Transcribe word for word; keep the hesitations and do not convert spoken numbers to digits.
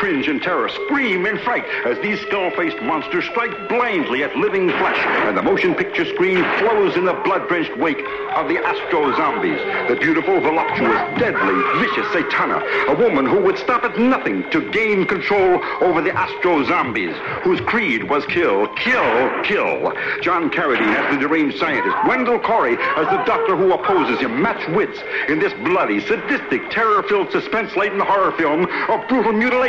cringe in terror, scream in fright as these skull-faced monsters strike blindly at living flesh, and the motion picture screen flows in the blood-drenched wake of the Astro Zombies, the beautiful, voluptuous, deadly, vicious Satana, a woman who would stop at nothing to gain control over the Astro Zombies, whose creed was kill, kill, kill. John Carradine as the deranged scientist, Wendell Corey as the doctor who opposes him, match wits in this bloody, sadistic, terror-filled, suspense-laden horror film of brutal mutilation.